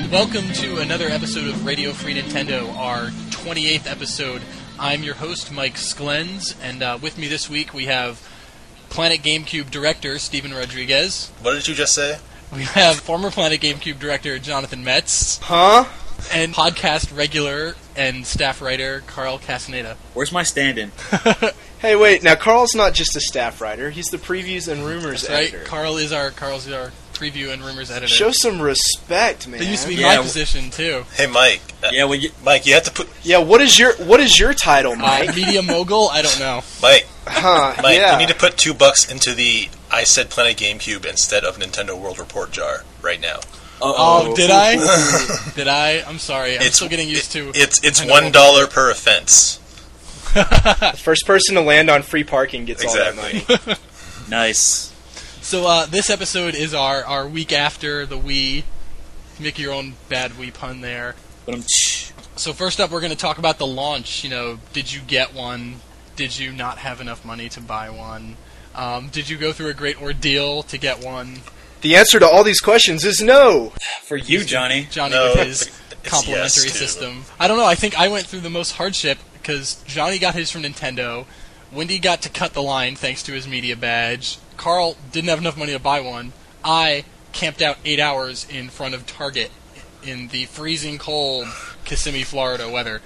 Welcome to another episode of Radio Free Nintendo, our 28th episode. I'm your host, Mike Sklens, and with me this week we have Planet GameCube director, Steven Rodriguez. What did you just say? We have former Planet GameCube director, Jonathan Metz. Huh? And podcast regular and staff writer, Carl Castaneda. Where's my stand-in? Hey, wait, now Carl's not just a staff writer, he's the previews and rumors That's right, editor. Carl's our preview and rumors editor. Show some respect, man. That used to be my position, too. Hey, Mike. Mike, you have to put... Yeah, what is your title, Mike? Media mogul? I don't know. Mike. Mike, yeah. You need to put $2 into the I Said Planet GameCube instead of Nintendo World Report jar right now. Oh, did I? Did I? I'm sorry. I'm still getting used to... It's $1 per offense. The first person to land on free parking gets all that money. Nice. So this episode is our week after the Wii. Make your own bad Wii pun there. So first up, we're going to talk about the launch. You know, did you get one? Did you not have enough money to buy one? Did you go through a great ordeal to get one? The answer to all these questions is no. For you, Johnny. Johnny no, with his it's complimentary yes, system. I don't know. I think I went through the most hardship because Johnny got his from Nintendo. Wendy got to cut the line thanks to his media badge. Carl didn't have enough money to buy one. I camped out 8 hours in front of Target in the freezing cold Kissimmee, Florida weather.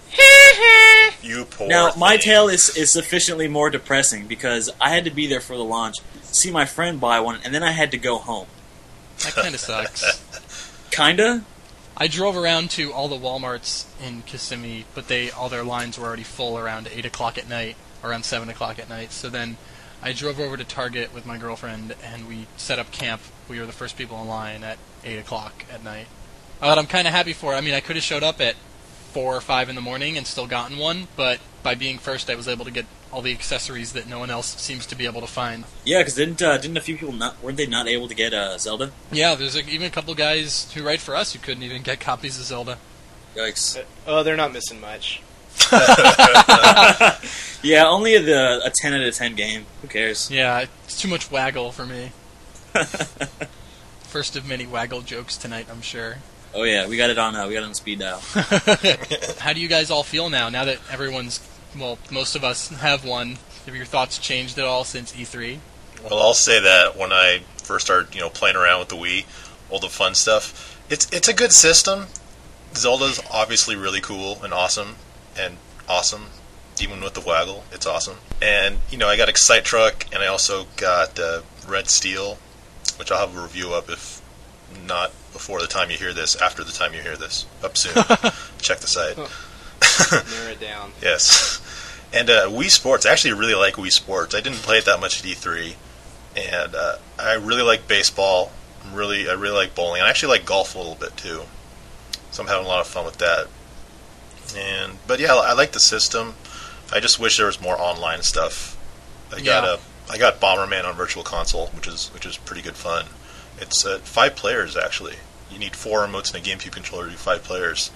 You poor Now, my thing. tale is sufficiently more depressing because I had to be there for the launch, see my friend buy one, and then I had to go home. That kind of sucks. Kinda? I drove around to all the Walmarts in Kissimmee, but all their lines were already full around 8 o'clock at night, around 7 o'clock at night. So then I drove over to Target with my girlfriend, and we set up camp. We were the first people in line at 8 o'clock at night. But I'm kind of happy for it. I mean, I could have showed up at 4 or 5 in the morning and still gotten one, but by being first, I was able to get all the accessories that no one else seems to be able to find. Yeah, because didn't a few people weren't they not able to get Zelda? Yeah, there's even a couple guys who write for us who couldn't even get copies of Zelda. Yikes. Oh, they're not missing much. Yeah, only a 10 out of 10 game. Who cares? Yeah, it's too much waggle for me. First of many waggle jokes tonight, I'm sure. Oh yeah, we got it on speed dial. How do you guys all feel now that most of us have one? Have your thoughts changed at all since E3? Well, I'll say that when I first started, playing around with the Wii, all the fun stuff, it's a good system. Zelda's obviously really cool and awesome, even with the waggle, it's awesome. And, I got Excite Truck, and I also got Red Steel, which I'll have a review up if not before the time you hear this, after the time you hear this. Up soon. Check the site. Narrow it down. Yes. And Wii Sports, I actually really like Wii Sports. I didn't play it that much at E3. And I really like baseball. I really like bowling. I actually like golf a little bit, too. So I'm having a lot of fun with that. But yeah, I like the system. I just wish there was more online stuff. I got Bomberman on Virtual Console, which is pretty good fun. It's 5 players actually. You need 4 remotes and a GameCube controller to do 5 players.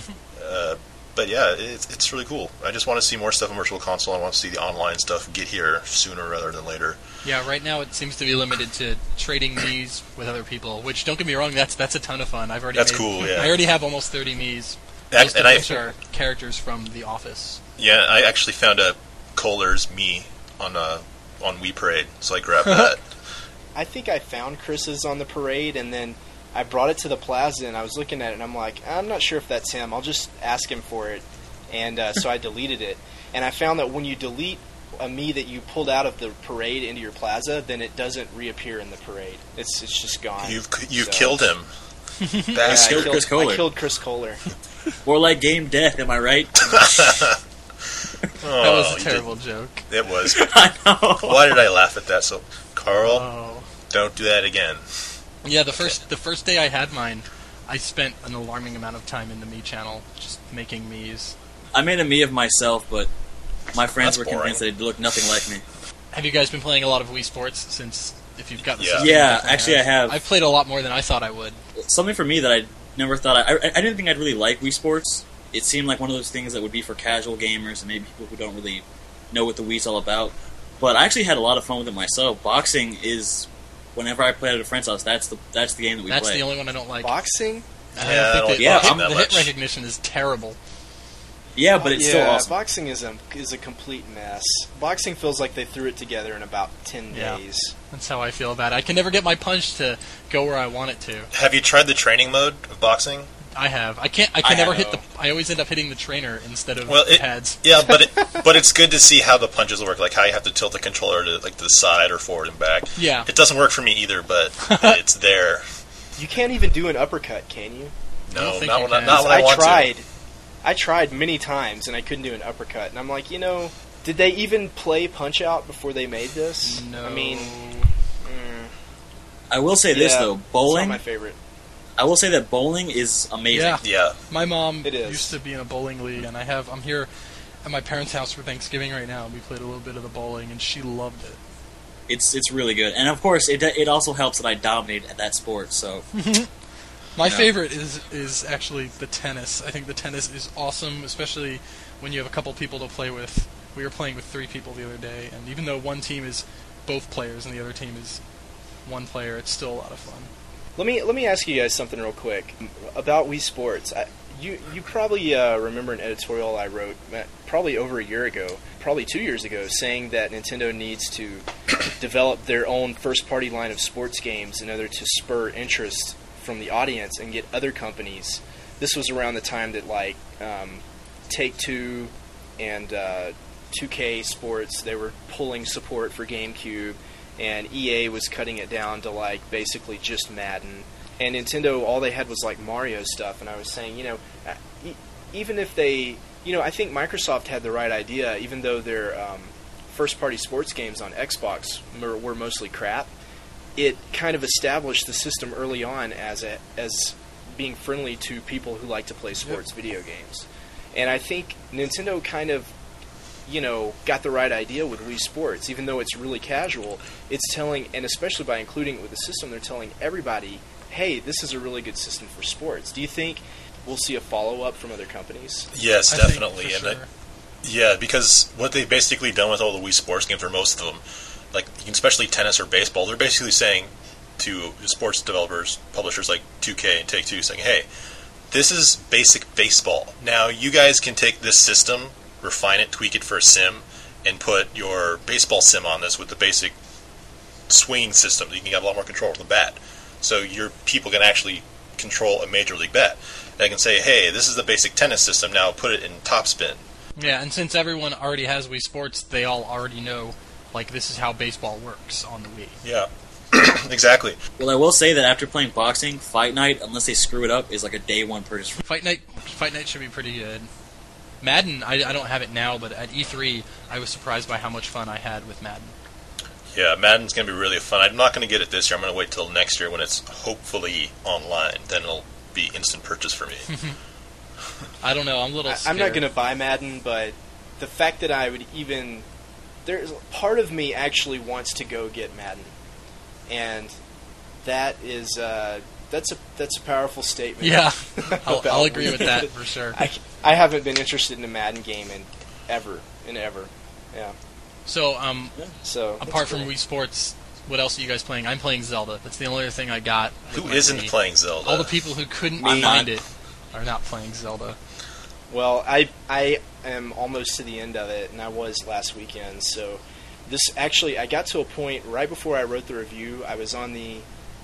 But yeah, it's really cool. I just want to see more stuff on Virtual Console. I want to see the online stuff get here sooner rather than later. Yeah, right now it seems to be limited to trading Miis with other people. Which, don't get me wrong, that's a ton of fun. Cool. Yeah, I already have almost 30 Miis. Most of which are characters from The Office. Yeah, I actually found a Kohler's Mii on Wii Parade, so I grabbed that. I think I found Chris's on the parade, and then I brought it to the plaza, and I was looking at it, and I'm like, I'm not sure if that's him. I'll just ask him for it. And so I deleted it. And I found that when you delete a Mii that you pulled out of the parade into your plaza, then it doesn't reappear in the parade. It's just gone. You've killed him. Yeah, Chris Kohler. I killed Chris Kohler. More like game death, am I right? That was a terrible joke. It was. I know. Why did I laugh at that? So, Carl, don't do that again. Yeah, the first day I had mine, I spent an alarming amount of time in the Mii channel just making Miis. I made a Mii of myself, but my friends That's were convinced that it looked nothing like me. Have you guys been playing a lot of Wii Sports since, if you've got the system? Yeah, actually I have. I've played a lot more than I thought I would. Something for me that I never thought... I didn't think I'd really like Wii Sports. It seemed like one of those things that would be for casual gamers and maybe people who don't really know what the Wii's all about. But I actually had a lot of fun with it myself. Boxing is... Whenever I play at a friend's house, that's the game that we play. That's the only one I don't like. Boxing? Yeah, I don't like the, boxing the that hit much. recognition is terrible. Yeah, but it's still awesome. Boxing is a complete mess. Boxing feels like they threw it together in about 10 Yeah. days. That's how I feel about it. I can never get my punch to go where I want it to. Have you tried the training mode of boxing? I have. I can never have. hit the. I always end up hitting the trainer instead of Well, pads. Yeah, but it's good to see how the punches work, like how you have to tilt the controller to like the side or forward and back. Yeah. It doesn't work for me either, but it's there. You can't even do an uppercut, can you? I don't No, think not you when, can. not when I want tried. I tried many times and I couldn't do an uppercut. And I'm like, did they even play Punch Out before they made this? No. I mean, I will say this yeah, though, It's not bowling. my favorite. I will say that bowling is amazing. Yeah. to. Yeah. My mom It is. used to be in a bowling league, and I'm here at my parents' house for Thanksgiving right now. And we played a little bit of the bowling, and she loved it. It's really good, and of course, it also helps that I dominate at that sport. So My Yeah. favorite is actually the tennis. I think the tennis is awesome, especially when you have a couple people to play with. We were playing with 3 people the other day, and even though one team is both players and the other team is one player, it's still a lot of fun. Let me ask you guys something real quick about Wii Sports. You probably remember an editorial I wrote probably over a year ago, probably 2 years ago, saying that Nintendo needs to develop their own first-party line of sports games in order to spur interest from the audience and get other companies. This was around the time that Take-Two and 2K Sports, they were pulling support for GameCube, and EA was cutting it down to basically just Madden. And Nintendo, all they had was Mario stuff, and I was saying, even if they, I think Microsoft had the right idea, even though their first-party sports games on Xbox were mostly crap. It kind of established the system early on as being friendly to people who like to play sports video games. And I think Nintendo kind of, got the right idea with Wii Sports. Even though it's really casual, it's telling, and especially by including it with the system, they're telling everybody, hey, this is a really good system for sports. Do you think we'll see a follow-up from other companies? Yes, I think definitely. for And sure. yeah, because what they've basically done with all the Wii Sports games, or most of them, especially tennis or baseball, they're basically saying to sports developers, publishers like 2K and Take-Two, saying, hey, this is basic baseball. Now, you guys can take this system, refine it, tweak it for a sim, and put your baseball sim on this with the basic swinging system. You can have a lot more control over the bat. So your people can actually control a major league bat. They can say, hey, this is the basic tennis system, now put it in topspin. Yeah, and since everyone already has Wii Sports, they all already know, this is how baseball works on the Wii. Yeah, exactly. well, I will say that after playing boxing, Fight Night, unless they screw it up, is like a day one purchase. Fight Night should be pretty good. Madden, I don't have it now, but at E3, I was surprised by how much fun I had with Madden. Yeah, Madden's going to be really fun. I'm not going to get it this year. I'm going to wait till next year when it's hopefully online. Then it'll be instant purchase for me. I don't know, I'm a little scared. I'm not going to buy Madden, but the fact that I would even... There's part of me actually wants to go get Madden. And that is... That's a powerful statement. Yeah, about I'll agree with me. that for sure. I haven't been interested in a Madden game in ever. Yeah. So, So apart that's from cool. Wii Sports, what else are you guys playing? I'm playing Zelda. That's the only other thing I got. with Who my isn't Wii. playing Zelda? All the people who couldn't Me. find it are not playing Zelda. Well, I am almost to the end of it, and I was last weekend. So this actually, I got to a point right before I wrote the review. I was on the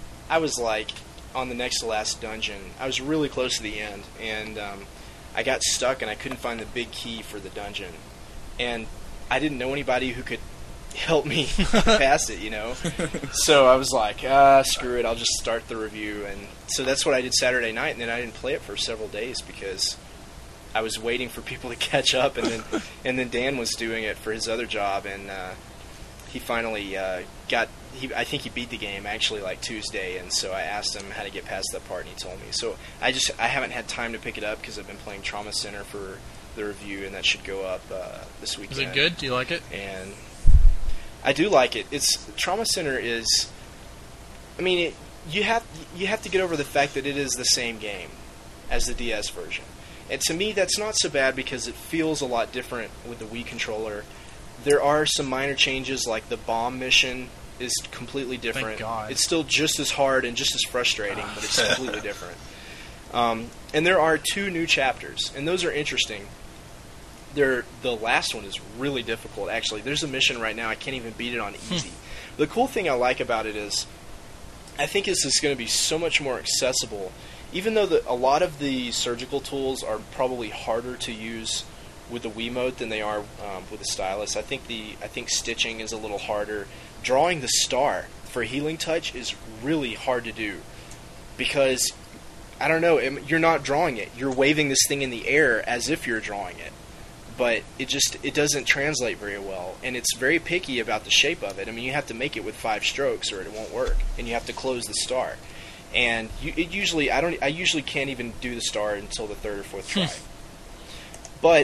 next to last dungeon. I was really close to the end, and I got stuck, and I couldn't find the big key for the dungeon. And I didn't know anybody who could help me pass it, So I was like, screw it, I'll just start the review. And so that's what I did Saturday night, and then I didn't play it for several days because I was waiting for people to catch up, and then Dan was doing it for his other job, and he finally I think he beat the game actually Tuesday, and so I asked him how to get past that part, and he told me. So I haven't had time to pick it up because I've been playing Trauma Center for the review, and that should go up this weekend. Is it good? Do you like it? And I do like it. Trauma Center is, I mean, you have to get over the fact that it is the same game as the DS version. And to me, that's not so bad because it feels a lot different with the Wii controller. There are some minor changes, like the bomb mission is completely different. Thank God. It's still just as hard and just as frustrating, but it's completely different. And there are 2 new chapters, and those are interesting. The last one is really difficult, actually. There's a mission right now, I can't even beat it on easy. The cool thing I like about it is, I think this is going to be so much more accessible, even though a lot of the surgical tools are probably harder to use with the Wiimote than they are with the stylus. I think stitching is a little harder. Drawing the star for Healing Touch is really hard to do, because, I don't know, you're not drawing it. You're waving this thing in the air as if you're drawing it. But it doesn't translate very well, and it's very picky about the shape of it. I mean, you have to make it with 5 strokes or it won't work, and you have to close the star. And I usually can't even do the star until the 3rd or 4th try. But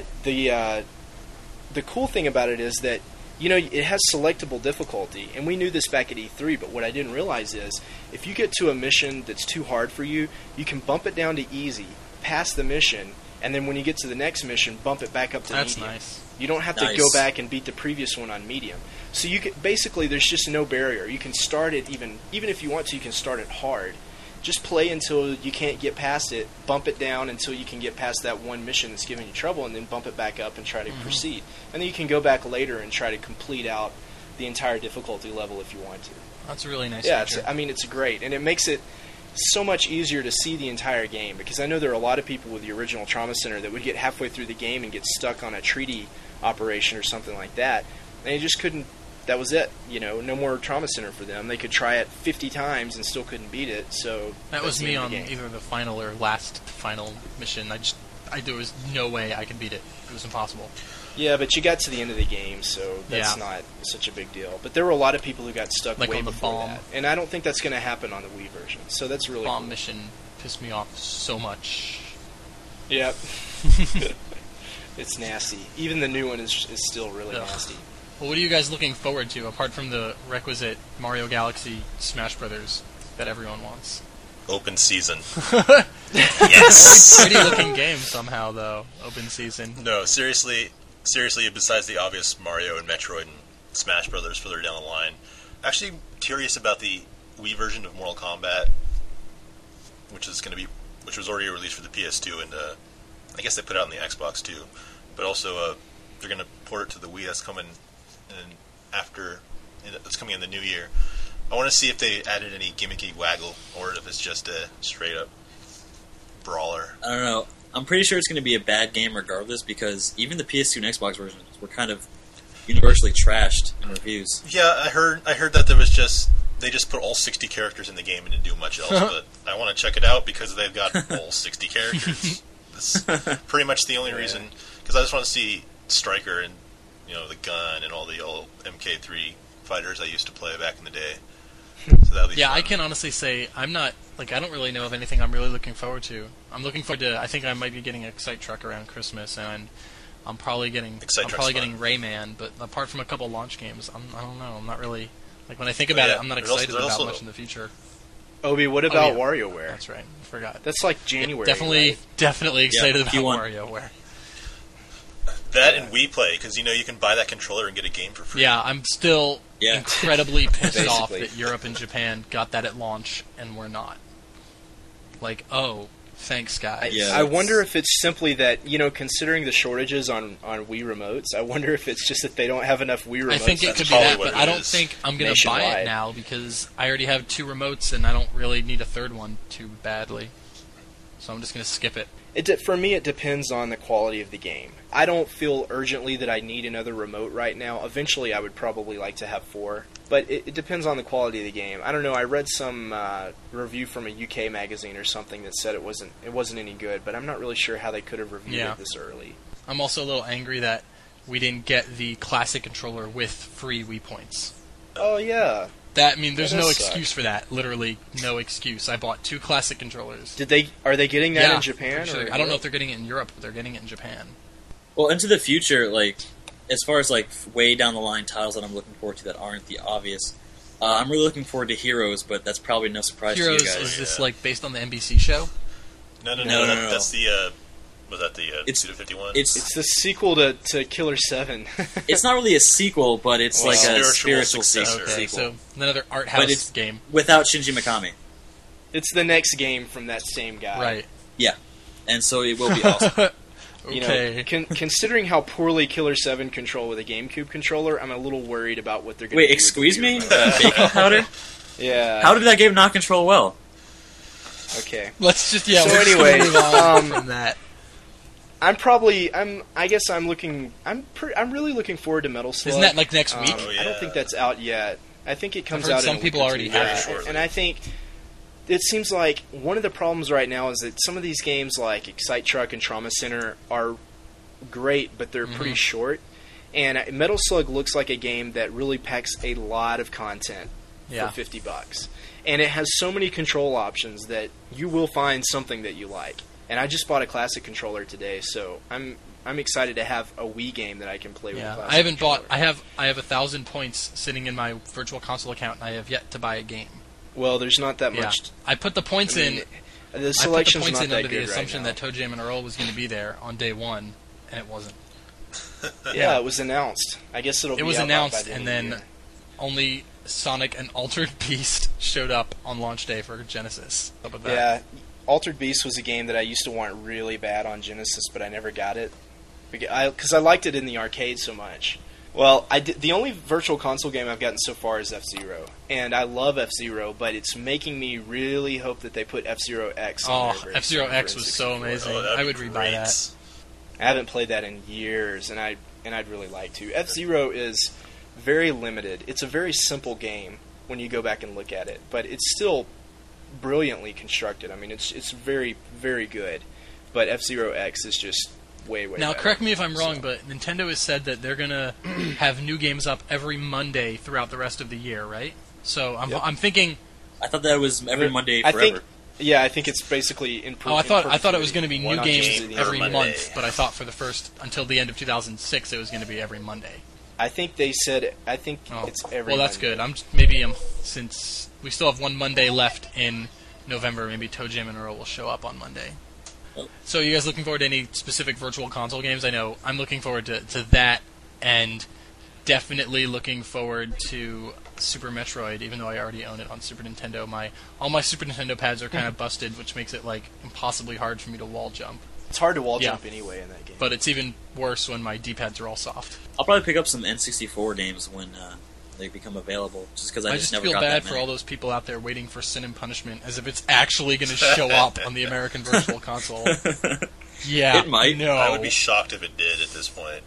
the cool thing about it is that, you know, it has selectable difficulty, and we knew this back at E3, but what I didn't realize is, if you get to a mission that's too hard for you, you can bump it down to easy, pass the mission, and then when you get to the next mission, bump it back up to medium. That's nice. You don't have to go back and beat the previous one on medium. So you can, basically, there's just no barrier. You can start it even if you want to. You can start it hard. Just play until you can't get past it. Bump it down until you can get past that one mission that's giving you trouble, and then bump it back up and try to proceed. And then you can go back later and try to complete out the entire difficulty level if you want to. That's a really nice feature. feature. It's great, and it makes it so much easier to see the entire game, because I know there are a lot of people with the original Trauma Center that would get halfway through the game and get stuck on a treaty operation or something like that, and they just couldn't. That was it, you know, no more Trauma Center for them. They could try it 50 times and still couldn't beat it. So that was me on either the final or last final mission. There was no way I could beat it. It was impossible. Yeah, but you got to the end of the game, so that's not such a big deal. But there were a lot of people who got stuck way before that, and I don't think that's going to happen on the Wii version. So that's really bomb cool. mission pissed me off so much. Yep. It's nasty. Even the new one is still really nasty. Well, what are you guys looking forward to, apart from the requisite Mario Galaxy Smash Brothers that everyone wants? Open season. Yes! Pretty looking game somehow, though. Open season. No, seriously, besides the obvious Mario and Metroid and Smash Brothers further down the line, actually curious about the Wii version of Mortal Kombat, which was already released for the PS2, and I guess they put it out on the Xbox too. But also, they're going to port it to the Wii. That's coming it's coming in the new year. I want to see if they added any gimmicky waggle, or if it's just a straight up brawler. I don't know. I'm pretty sure it's going to be a bad game regardless, because even the PS2 and Xbox versions were kind of universally trashed in reviews. Yeah, I heard that they just put all 60 characters in the game and didn't do much else. But I want to check it out because they've got all 60 characters. That's pretty much the only reason, because I just want to see Stryker and, you know, the gun and all the old MK3 fighters I used to play back in the day. So that'll be fun. I can honestly say I don't really know of anything I'm really looking forward to. I'm looking forward to, I think I might be getting a Excite Truck around Christmas, and I'm probably getting Rayman, but apart from a couple launch games, I don't know. I'm not really, like, when I think about it, I'm not excited about much in the future. Obi, what about WarioWare? That's right. I forgot. That's like January. Definitely excited about WarioWare. That and Wii Play, because you can buy that controller and get a game for free. Yeah, I'm still incredibly pissed off that Europe and Japan got that at launch and we're not. Like, thanks, guys. I wonder if it's simply that, considering the shortages on Wii remotes, I wonder if it's just that they don't have enough Wii remotes. I think it could be that, but I don't think I'm going to buy it now because I already have 2 remotes and I don't really need a third one too badly. So I'm just going to skip it. For me, it depends on the quality of the game. I don't feel urgently that I need another remote right now. Eventually, I would probably like to have 4. But it depends on the quality of the game. I don't know. I read some review from a UK magazine or something that said it wasn't any good. But I'm not really sure how they could have reviewed it this early. I'm also a little angry that we didn't get the classic controller with free Wii points. Oh, yeah. There's no excuse for that. Literally, no excuse. I bought 2 classic controllers. Are they getting that in Japan? Sure. I don't know if they're getting it in Europe, but they're getting it in Japan. Well, into the future, as far as way down the line titles that I'm looking forward to that aren't the obvious, I'm really looking forward to Heroes, but that's probably no surprise to you guys. Heroes, is this based on the NBC show? No. That's the was that the Suda51? It's the sequel to Killer 7. It's not really a sequel, but it's a spiritual sequel. Okay, so another art house game without Shinji Mikami. It's the next game from that same guy. Right. Yeah, and so it will be awesome. You Okay. know, considering how poorly Killer 7 control with a GameCube controller, I'm a little worried about what they're going to do. Wait, excuse me? Baking powder? Yeah. How did that game not control well? Okay. Let's just So we're just gonna anyway, move on from that. I guess I'm really looking forward to Metal Slug. Isn't that like next week? Oh, I yeah. don't think that's out yet. I think it comes I've heard out some in a people week or already two. have Yeah. it. Shortly. And I think it seems like one of the problems right now is that some of these games like Excite Truck and Trauma Center are great, but they're pretty short. And Metal Slug looks like a game that really packs a lot of content Yeah. for $50. And it has so many control options that you will find something that you like. And I just bought a classic controller today, so I'm excited to have a Wii game that I can play with a Yeah, classic I haven't bought. controller. I have 1,000 points sitting in my Virtual Console account, and I have yet to buy a game. Well, there's not that Yeah, much. I put the points I mean, in. the I put the selection's points not in that under the good assumption right that Toe Jam and Earl was going to be there on day one, and it wasn't. now. Yeah, it was announced. I guess it'll. It be was out by announced, the and end of the then year. only Sonic and Altered Beast showed up on launch day for Genesis. How about that? Yeah, Altered Beast was a game that I used to want really bad on Genesis, but I never got it because I liked it in the arcade so much. Well, the only Virtual Console game I've gotten so far is F-Zero, and I love F-Zero, but it's making me really hope that they put F-Zero X on there. Oh, very F-Zero soon X for was so N64. amazing. Oh, that'd I be would rebuy great. that. I haven't played that in years, and I'd really like to. F-Zero is very limited. It's a very simple game when you go back and look at it, but it's still brilliantly constructed. I mean, it's very, very good. But F-Zero X is just way Now, better. correct me if I'm wrong, So- but Nintendo has said that they're gonna have new games up every Monday throughout the rest of the year, right? So Yep. I'm thinking. I thought that was every Monday I forever. think, yeah, I think it's basically in. Oh, I thought it was going to be new One games game per every Monday. month, but I thought for the first until the end of 2006 it was going to be every Monday. I think they said. I think Oh, it's every. well, that's Monday. good. Maybe since we still have one Monday left in November, maybe Toe Jam and Earl will show up on Monday. Oh. So, you guys looking forward to any specific Virtual Console games? I know I'm looking forward to that, and definitely looking forward to Super Metroid, even though I already own it on Super Nintendo. All my Super Nintendo pads are kind of busted, which makes it like impossibly hard for me to wall jump. It's hard to wall Yeah. jump anyway in that game. But it's even worse when my D-pads are all soft. I'll probably pick up some N64 games when they become available, just because I I just just never feel got bad that for many. all those people out there waiting for Sin and Punishment, as if it's actually going to show up on the American Virtual Console. Yeah, It might. No, I would be shocked if it did at this point.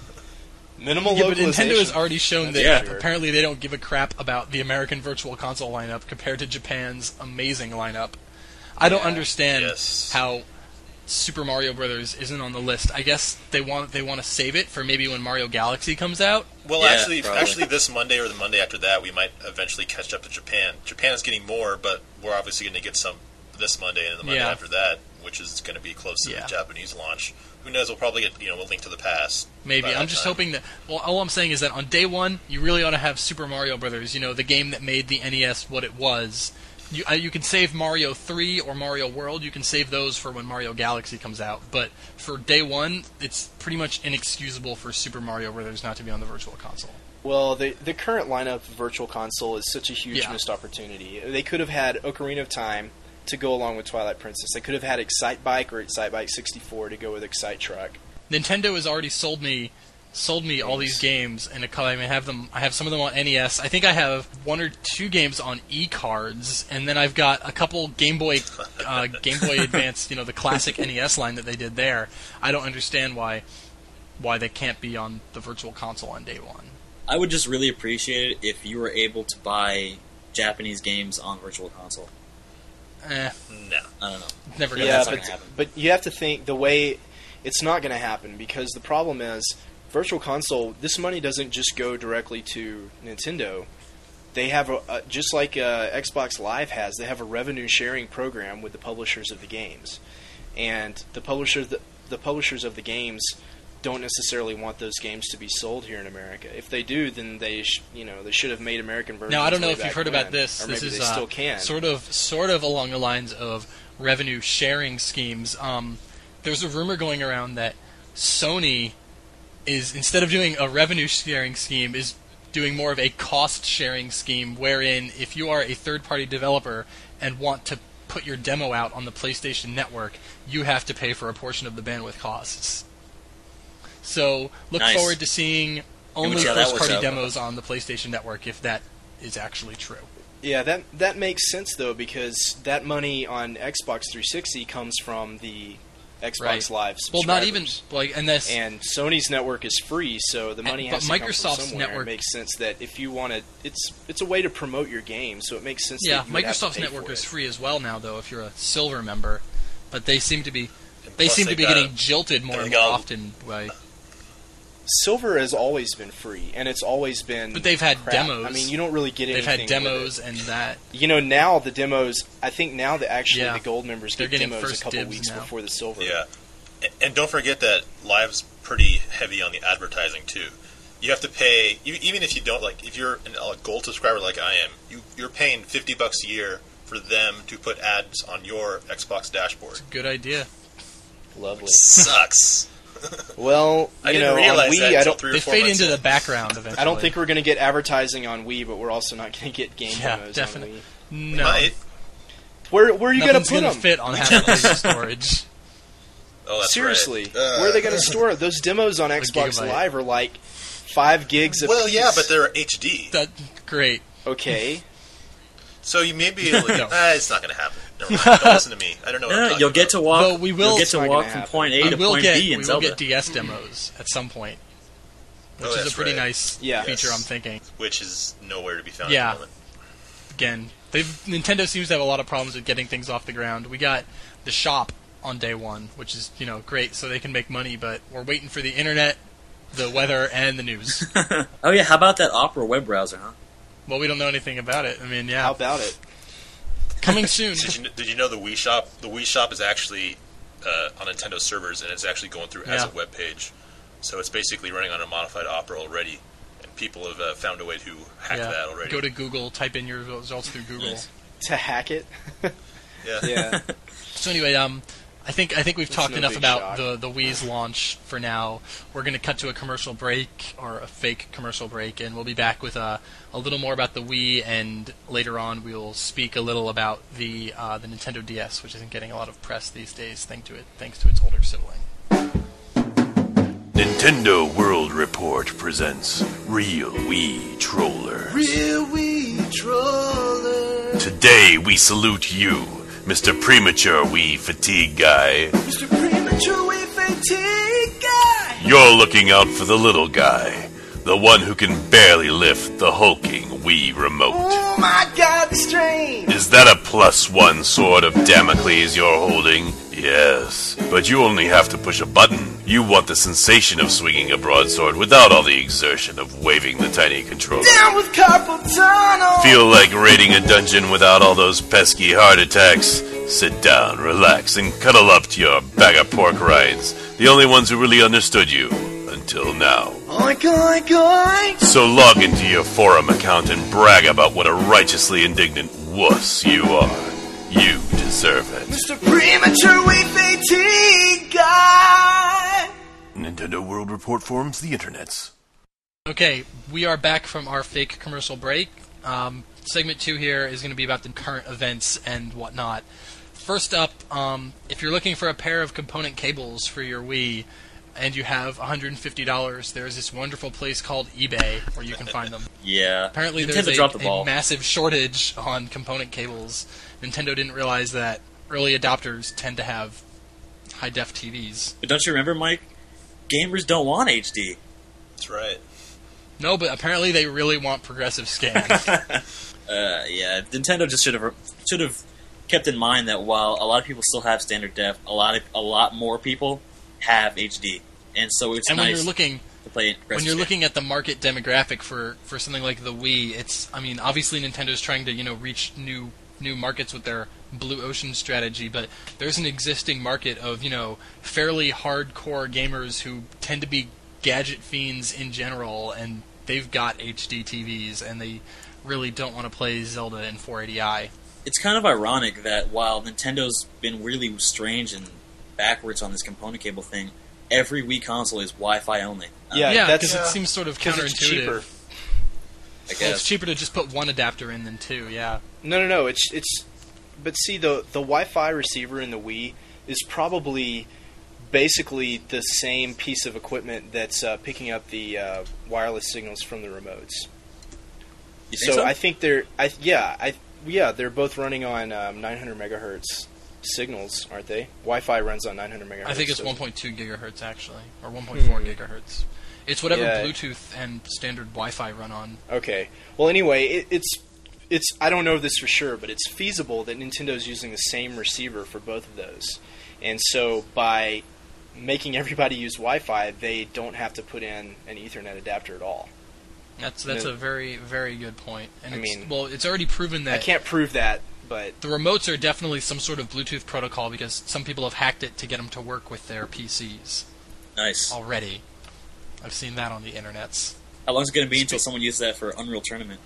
Minimal Yeah, but localization. Nintendo has already shown that That's for sure. apparently they don't give a crap about the American Virtual Console lineup compared to Japan's amazing lineup. I don't Yeah. understand Yes. how Super Mario Brothers isn't on the list. I guess they want to save it for maybe when Mario Galaxy comes out. Well, Yeah, actually, probably. this Monday or the Monday after that, we might eventually catch up to Japan. Japan is getting more, but we're obviously going to get some this Monday and the Monday Yeah. after that, which is going to be close to Yeah. the Japanese launch. Who knows? We'll probably get a Link to the Past. Maybe. by I'm that just time. hoping that. Well, all I'm saying is that on day one, you really ought to have Super Mario Brothers. The game that made the NES what it was. You can save Mario 3 or Mario World. You can save those for when Mario Galaxy comes out. But for day one, it's pretty much inexcusable for Super Mario Brothers not to be on the Virtual Console. Well, the current lineup of Virtual Console is such a huge Yeah. missed opportunity. They could have had Ocarina of Time to go along with Twilight Princess. They could have had Excite Bike or Excite Bike 64 to go with Excite Truck. Nintendo has already sold me all these games, and I have them. I have some of them on NES. I think I have 1 or 2 games on e-cards, and then I've got a couple Game Boy Advance. The classic NES line that they did there. I don't understand why they can't be on the Virtual Console on day one. I would just really appreciate it if you were able to buy Japanese games on Virtual Console. No, No. I don't know. never gonna Yeah, that's happen. not gonna happen. but you have to think the way it's not going to happen because the problem is Virtual Console. This money doesn't just go directly to Nintendo. They have just like Xbox Live has. They have a revenue sharing program with the publishers of the games, and the publishers of the games don't necessarily want those games to be sold here in America. If they do, then they should have made American versions. Now I don't know way if you've back heard about when, this. or This maybe is they still can. sort of along the lines of revenue sharing schemes. There's a rumor going around that Sony is, instead of doing a revenue sharing scheme, is doing more of a cost sharing scheme, wherein if you are a third party developer and want to put your demo out on the PlayStation Network, you have to pay for a portion of the bandwidth costs. So look Nice. forward to seeing only see how that works first-party out. demos on the PlayStation Network, if that is actually true. Yeah, that makes sense though, because that money on Xbox 360 comes from the Xbox Right. Live Well, subscribers. not even like, and this. And Sony's network is free, so the money has but to come Microsoft's from somewhere. network- It makes sense that if you want to, it's a way to promote your game, so it makes sense. Yeah, that you would have to Microsoft's pay network for is it. free as well now, though, if you're a silver member. But they seem to be Plus they got- getting jilted more they and more got- often by. Silver has always been free, and it's always been. But they've had crap. demos. I mean, you don't really get They've anything. had demos with and that. it. You know, now the demos. I think now that actually Yeah. the gold members They're get getting demos a first couple dibs weeks now. before the silver. Yeah, and don't forget that Live's pretty heavy on the advertising too. You have to pay, even if you don't like. If you're a gold subscriber like I am, you're paying $50 a year for them to put ads on your Xbox dashboard. Good idea. Lovely. Sucks. Well, I you didn't know, realize on that Wii, I until don't. 3 or They 4 fade months into in. the background eventually. I don't think we're going to get advertising on Wii, but we're also not going to get game Yeah, demos definitely. on Wii. No. Might. Where are you going to Nothing's put gonna them? fit on half the data storage. Oh, that's Seriously, right. where are they going to store it? Those demos on Xbox gigabyte. Live are like 5 gigs of. Well, yeah, but they're HD, That great. Okay. so you may be able to. No. It's not going to happen. Never mind. Don't listen to me. I don't know. What I'm Yeah, talking you'll get about. to walk. Though we will- You'll get It's to not walk gonna from happen. point A We to will point get B in we will Zelda. get DS demos at some point, which Oh, is a that's pretty right. nice Yeah. feature. Yes. I'm thinking. Which is nowhere to be found Yeah. at the moment. Again, Nintendo seems to have a lot of problems with getting things off the ground. We got the shop on day one, which is great, so they can make money. But we're waiting for the internet, the weather, and the news. Oh yeah, how about that Opera web browser, huh? Well, we don't know anything about it. I mean, yeah, How about it? coming soon. Did you know the Wii Shop? The Wii Shop is actually on Nintendo servers, and it's actually going through as Yeah. a web page. So it's basically running on a modified Opera already, and people have found a way to hack Yeah. that already. Go to Google, type in your results through Google. Nice. To hack it? yeah. Yeah. So anyway, I think we've talked no enough big about shock. the Wii's launch for now. We're going to cut to a commercial break, or a fake commercial break, and we'll be back with a little more about the Wii, and later on we'll speak a little about the Nintendo DS, which isn't getting a lot of press these days, thanks to its older sibling. Nintendo World Report presents Real Wii Trollers. Real Wii Troller. Today we salute you, Mr. Premature Wii Fatigue Guy. Mr. Premature Wii Fatigue Guy. You're looking out for the little guy, the one who can barely lift the hulking Wii remote. Oh my god, the strain. Is that a +1 sword of Damocles you're holding? Yes, but you only have to push a button. You want the sensation of swinging a broadsword without all the exertion of waving the tiny controller. Down with carpal tunnel. Feel like raiding a dungeon without all those pesky heart attacks? Sit down, relax, and cuddle up to your bag of pork rinds. The only ones who really understood you, until now. Oink, oink, oink. So log into your forum account and brag about what a righteously indignant wuss you are. You deserve it. Mr. Premature Wii Fatigue Guy. Nintendo World Report forums the internets. Okay, we are back from our fake commercial break. Segment 2 here is going to be about the current events and whatnot. First up, if you're looking for a pair of component cables for your Wii and you have $150, there's this wonderful place called eBay where you can find them. Yeah. Apparently Nintendo there's dropped the a ball. massive shortage on component cables. Nintendo didn't realize that early adopters tend to have high-def TVs. But don't you remember, Mike? Gamers don't want HD. That's right. No, but apparently they really want progressive scan. Yeah, Nintendo just should have kept in mind that while a lot of people still have standard def, a lot more people have HD, and so it's And when nice you're looking to play when you're looking at the market demographic for something like the Wii, obviously Nintendo's trying to reach new markets with their Blue Ocean strategy, but there's an existing market of fairly hardcore gamers who tend to be gadget fiends in general, and they've got HD TVs and they really don't want to play Zelda in 480i. It's kind of ironic that while Nintendo's been really strange and backwards on this component cable thing, every Wii console is Wi-Fi only. Yeah, Yeah, that's because it seems sort of 'cause counterintuitive. it's cheaper. I Well, it's guess. cheaper to just put one adapter in than two. Yeah. No. It's but see, the Wi-Fi receiver in the Wii is probably basically the same piece of equipment that's picking up the wireless signals from the remotes. You think so? I think they're they're both running on 900 megahertz signals, aren't they? Wi-Fi runs on 900 megahertz. I think it's so 1.2 gigahertz actually, or 1.4 gigahertz. It's whatever Bluetooth and standard Wi-Fi run on. Okay. Well, anyway, it's I don't know this for sure, but it's feasible that Nintendo's using the same receiver for both of those, and so by making everybody use Wi-Fi, they don't have to put in an Ethernet adapter at all. That's a very, very good point. And I it's, mean, well, it's already proven that I can't prove that, but the remotes are definitely some sort of Bluetooth protocol because some people have hacked it to get them to work with their PCs Nice. already. I've seen that on the internets. How long is it going to be until someone uses that for Unreal Tournament?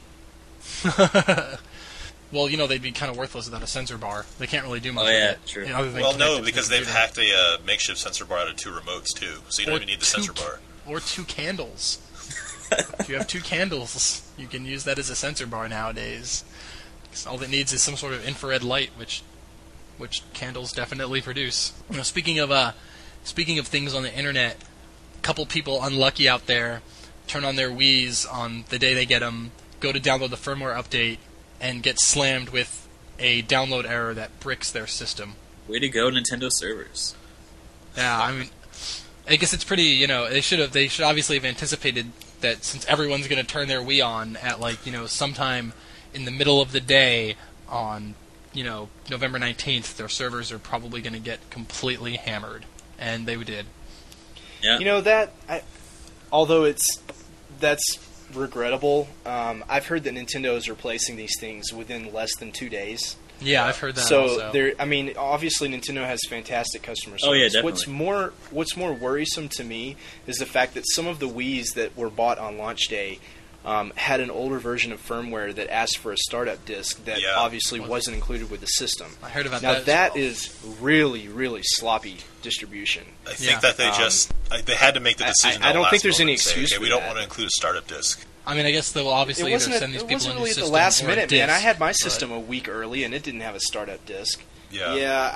Well, they'd be kind of worthless without a sensor bar. They can't really do much Oh, yeah, with it. true. Other than Well, connect it no, to because the they've computer. hacked a makeshift sensor bar out of 2 remotes, too. So you don't Or even need the two sensor bar. Or 2 candles. If you have 2 candles, you can use that as a sensor bar nowadays. 'Cause all it needs is some sort of infrared light, which candles definitely produce. Speaking of things on the internet, a couple people unlucky out there turn on their Wiis on the day they get them, go to download the firmware update, and get slammed with a download error that bricks their system. Way to go, Nintendo servers. Yeah, I mean, I guess it's pretty. They should obviously have anticipated that since everyone's going to turn their Wii on at sometime in the middle of the day on November 19th, their servers are probably going to get completely hammered, and they did. Yeah. Although that's regrettable, I've heard that Nintendo is replacing these things within less than 2 days. Yeah, I've heard that. So also. obviously Nintendo has fantastic customer service. Oh, yeah, definitely. What's more worrisome to me is the fact that some of the Wiis that were bought on launch day had an older version of firmware that asked for a startup disk that obviously wasn't included with the system. I heard about now that. That is really, really sloppy distribution. I think that they had to make the decision. I at the don't last think there's any moment and say, excuse okay, for we don't that. want to include a startup disk. I mean, I guess they'll obviously either send these people a new really at system the last or a minute, disc, man. I had my but- system a week early, and it didn't have a startup disk. Yeah. Yeah,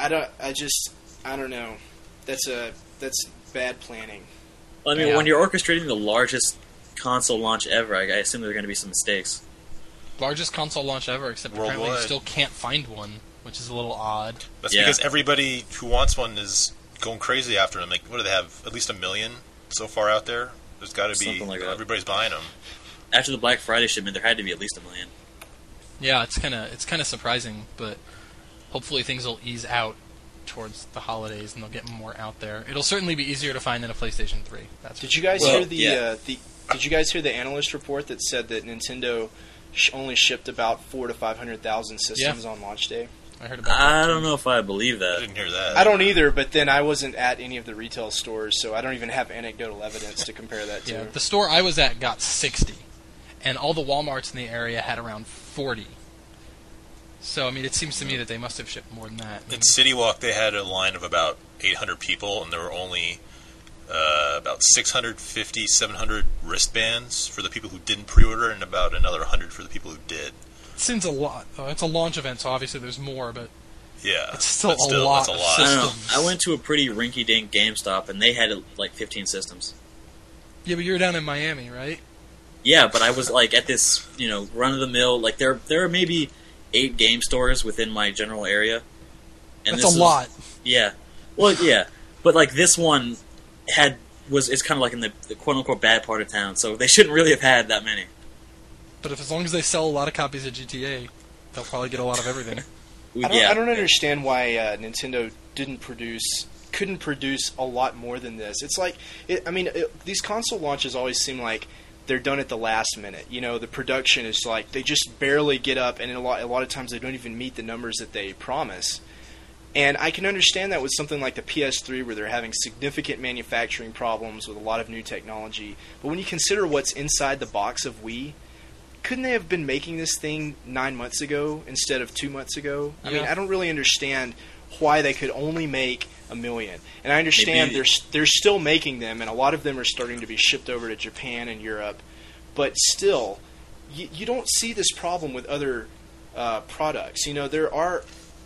I don't know. That's bad planning. Well, I mean, Yeah. when you're orchestrating the largest console launch ever, I assume there are going to be some mistakes. Largest console launch ever, except apparently you Worldwide. still can't find one, which is a little odd. That's Yeah. because everybody who wants one is going crazy after them. Like, what do they have? At least 1 million so far out there. There's got to be Something like that. everybody's buying them. After the Black Friday shipment, there had to be at least 1 million. Yeah, it's kind of surprising, but hopefully things will ease out towards the holidays and they'll get more out there. It'll certainly be easier to find than a PlayStation 3. Did you guys Well, hear yeah. Did you guys hear the analyst report that said that Nintendo only shipped about 400,000 to 500,000 systems on launch day? I heard about that. I too. don't know if I believe I that. didn't hear that. I don't either, but then I wasn't at any of the retail stores, so I don't even have anecdotal evidence to compare that to. Yeah, the store I was at got 60, and all the Walmarts in the area had around 40. So, I mean, it seems to me that they must have shipped more than that. At City Walk, they had a line of about 800 people, and there were only about 650, 700 wristbands for the people who didn't pre-order, and about another 100 for the people who did. It seems a lot. It's a launch event, so obviously there's more, but Yeah, It's still but a lot That's a of lot. I don't know. systems. I went to a pretty rinky-dink GameStop, and they had like 15 systems. yeah, but you're down in Miami, right? Yeah, but I was like at this, run-of-the-mill. Like there are maybe 8 game stores within my general area. And That's this a is- lot. Yeah. Well, yeah, but like this one it's kind of like in the quote-unquote bad part of town, so they shouldn't really have had that many. But as long as they sell a lot of copies of GTA, they'll probably get a lot of everything. I don't understand why Nintendo couldn't produce a lot more than this. It's like, these console launches always seem like they're done at the last minute. The production is like they just barely get up, and a lot of times they don't even meet the numbers that they promise. And I can understand that with something like the PS3, where they're having significant manufacturing problems with a lot of new technology. But when you consider what's inside the box of Wii, couldn't they have been making this thing 9 months ago instead of 2 months ago? I mean, Yeah. I don't really understand why they could only make 1 million. And I understand Maybe- they're still making them, and a lot of them are starting to be shipped over to Japan and Europe. But still, you don't see this problem with other products. There are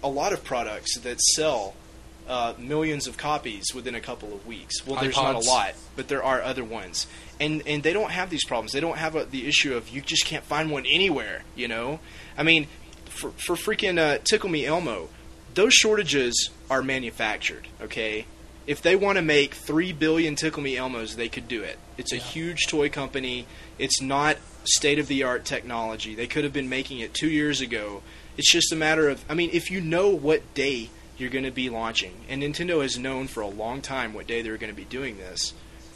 a lot of products that sell millions of copies within a couple of weeks. Well, there's not a iPods. lot, but there are other ones. And they don't have these problems. They don't have the issue of you just can't find one anywhere, you know? I mean, for freaking Tickle Me Elmo, those shortages are manufactured, okay? If they want to make 3 billion Tickle Me Elmos, they could do it. It's a huge toy company. It's not state-of-the-art technology. They could have been making it 2 years ago. It's just a matter of, I mean, if you know what day you're going to be launching, and Nintendo has known for a long time what day they're going to be doing this,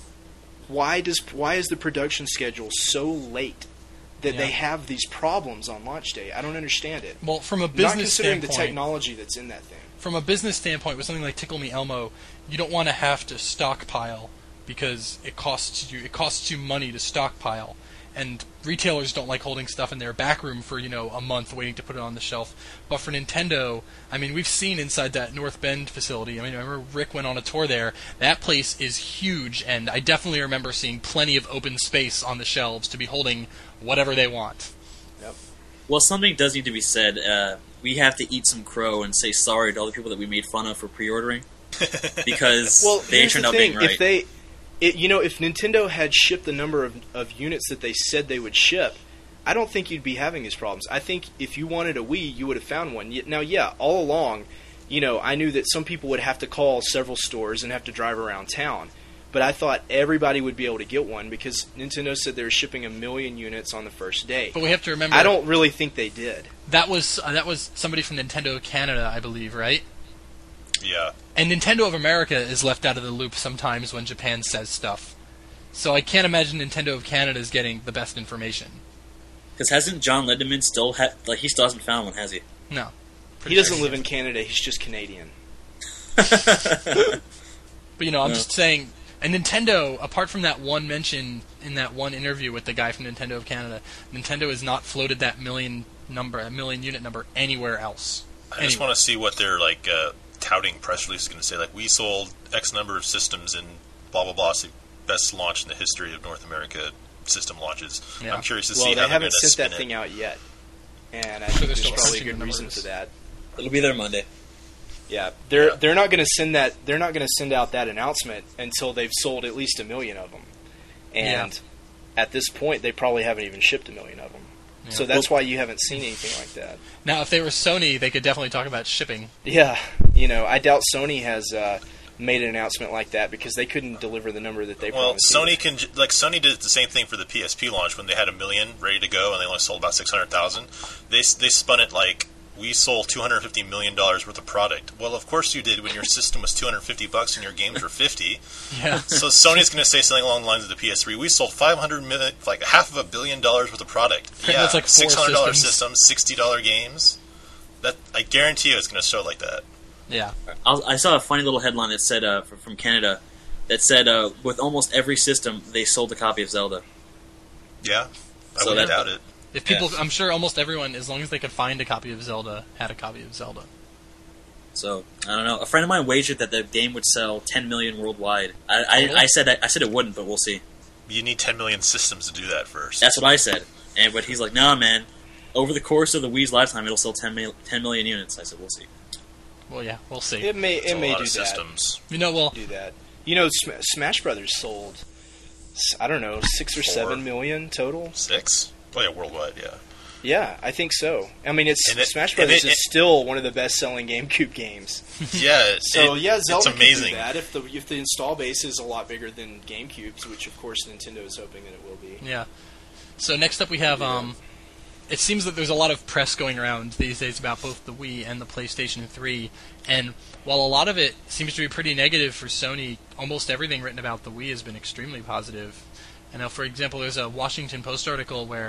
why is the production schedule so late that they have these problems on launch day? I don't understand it. Well, from a Not business considering standpoint, the technology that's in that thing. from a business standpoint, with something like Tickle Me Elmo, you don't want to have to stockpile because it costs you money to stockpile, and retailers don't like holding stuff in their back room for a month waiting to put it on the shelf. But for Nintendo, I mean, we've seen inside that North Bend facility. I mean, I remember Rick went on a tour there. That place is huge, and I definitely remember seeing plenty of open space on the shelves to be holding whatever they want. Well, something does need to be said. We have to eat some crow and say sorry to all the people that we made fun of for pre-ordering, because they here's turned the out being thing. right. If Nintendo had shipped the number of units that they said they would ship, I don't think you'd be having these problems. I think if you wanted a Wii, you would have found one. Now, all along, I knew that some people would have to call several stores and have to drive around town. But I thought everybody would be able to get one because Nintendo said they were shipping 1 million units on the first day. But we have to remember, I don't really think they did. that was somebody from Nintendo Canada, I believe, right? Yeah. And Nintendo of America is left out of the loop sometimes when Japan says stuff. So I can't imagine Nintendo of Canada is getting the best information. Because hasn't John Lindemann still he still hasn't found one, has he? No. He doesn't live in Canada. He's just Canadian. But I'm just saying, and Nintendo, apart from that one mention in that one interview with the guy from Nintendo of Canada, Nintendo has not floated that 1 million unit number anywhere else. I just want to see what their touting press release is going to say. Like, we sold X number of systems in blah blah blah. It's the best launch in the history of North America system launches. Yeah. I'm curious to Well, see they how they're haven't going to sent spin that thing it. out yet, and I Sure, think they're there's still probably a testing good the reason numbers. for that. It'll be there Monday. Yeah, they're not going to send that. They're not going to send out that announcement until they've sold at least 1 million of them, and at this point, they probably haven't even shipped 1 million of them. Yeah. So that's why you haven't seen anything like that. Now, if they were Sony, they could definitely talk about shipping. Yeah, I doubt Sony has made an announcement like that because they couldn't deliver the number that they Well, promised. Sony did the same thing for the PSP launch when they had 1 million ready to go and they only sold about 600,000. They spun it like, we sold $250 million worth of product. Well, of course you did when your system was $250 and your games were $50. Yeah. So Sony's going to say something along the lines of the PS3. We sold $500 million, like $500 million worth of product. Yeah, That's like 4 $600 systems. systems, $60 games. That I guarantee you, it's going to show like that. Yeah. I saw a funny little headline that said from Canada that said with almost every system they sold a copy of Zelda. Yeah, I So wouldn't that- doubt it. If people, I'm sure almost everyone, as long as they could find a copy of Zelda, had a copy of Zelda. So I don't know. A friend of mine wagered that the game would sell 10 million worldwide. I said it wouldn't, but we'll see. You need 10 million systems to do that first. That's what I said. But he's like, nah, man. Over the course of the Wii's lifetime, it'll sell 10 million units. I said, we'll see. Well, yeah, we'll see. It may It's a lot do of that. systems. Well, Do that. Smash Brothers sold, I don't know, 6 or 4. 7 million total. 6? Oh yeah, worldwide. Yeah. Yeah, I think so. I mean, Smash and Brothers it- is still one of the best-selling GameCube games. Yeah. So Zelda it's amazing. could do that if the install base is a lot bigger than GameCube's, which of course Nintendo is hoping that it will be. yeah. So next up we have, it seems that there's a lot of press going around these days about both the Wii and the PlayStation 3, and while a lot of it seems to be pretty negative for Sony, almost everything written about the Wii has been extremely positive. And now, for example, there's a Washington Post article where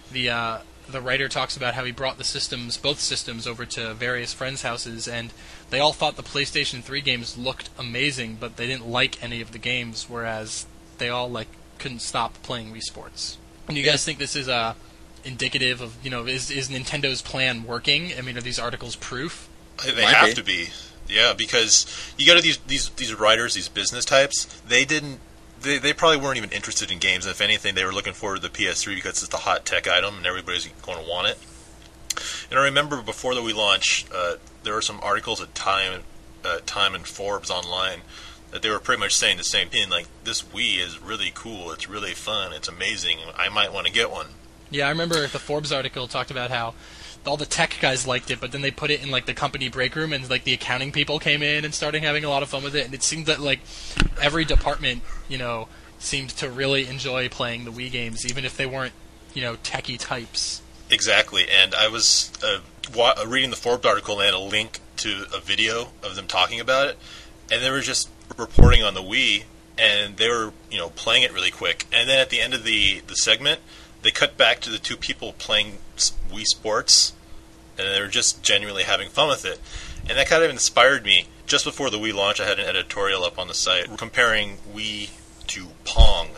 the writer talks about how he brought both systems, over to various friends' houses, and they all thought the PlayStation 3 games looked amazing, but they didn't like any of the games, whereas they all couldn't stop playing Wii Sports. And do you guys think this is indicative of, is Nintendo's plan working? I mean, are these articles proof? They Might have be. to be. Yeah, because you go to these writers, these business types. They probably weren't even interested in games. If anything, they were looking forward to the PS3 because it's the hot tech item and everybody's going to want it. And I remember before the Wii launch, there were some articles at Time and Forbes online that they were pretty much saying the same thing. Like, this Wii is really cool. It's really fun. It's amazing. I might want to get one. Yeah, I remember the Forbes article talked about how all the tech guys liked it, but then they put it in like the company break room, and like the accounting people came in and started having a lot of fun with it. And it seemed that like every department, seemed to really enjoy playing the Wii games, even if they weren't, techie types. Exactly. And I was reading the Forbes article and they had a link to a video of them talking about it, and they were just reporting on the Wii, and they were playing it really quick. And then at the end of the segment, they cut back to the two people playing Wii Sports, and they were just genuinely having fun with it. And that kind of inspired me. Just before the Wii launch, I had an editorial up on the site comparing Wii to Pong.